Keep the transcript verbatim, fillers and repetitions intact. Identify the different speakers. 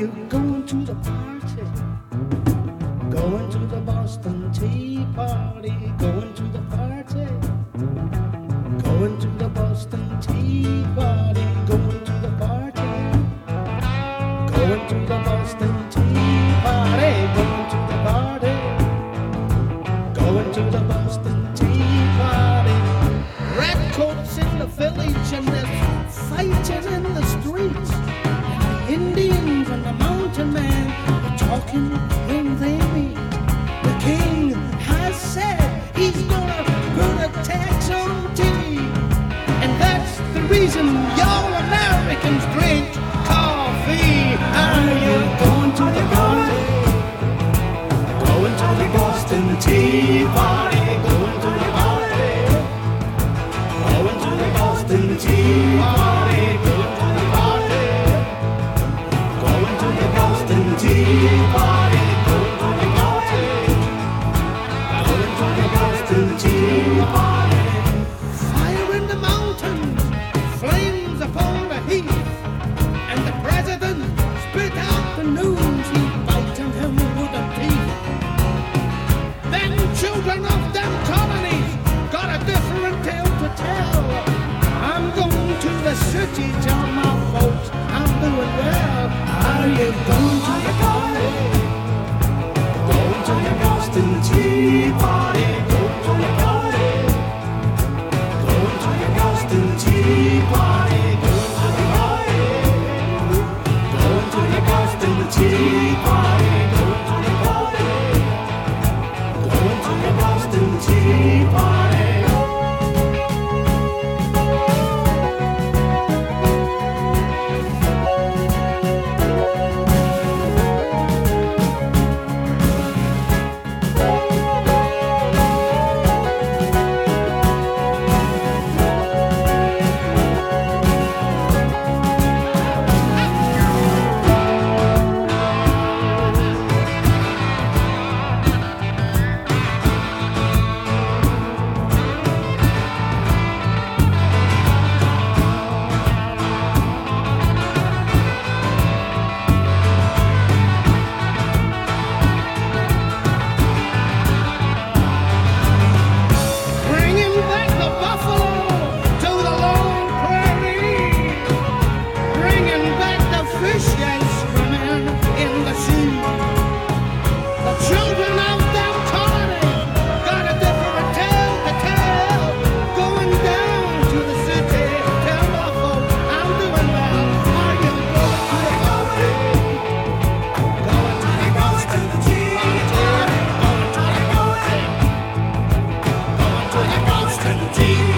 Speaker 1: you going to the party? Going to the Boston Tea Party, going to the party. Going to the Boston Tea Party, going to the party. Going to the Boston Tea Party, going to the party. Going to the Boston Tea Party. Redcoats in the village and they're fighting in the streets. And the Indians and the mountain men are talking when they meet. The king has said he's gonna put a tax on tea. And that's the reason y'all Americans drink coffee. Are you going to the party? Going to the Boston Tea Party. Going to the party. Going to the Boston Tea Party. Going to the party. Going to the Boston Tea Party. Going to the party. Going to the Boston Tea Party. Fire in the mountains, flames upon the heath, and the president spit out the news, he biting him with a teeth. Then children of them colonies got a different tale to tell. I'm going to the city, tell my folks I'm doing well. Are you going to the party? Going to the Boston Tea Party. Going to the party. Going to the Boston Tea Party. Going to the party. Going to the Boston Tea Party. Going to the party. Going to the Boston Tea Party. Bringing back the buffalo to the lone prairie. Bringing back the fish that's swimming in the sea. The children of them colonies got a different tale to tell. Going down to the city, tell my folks I'm doing well. Are you going to the party? Going to the Boston Tea Party. Going to the party. Going to the Boston Tea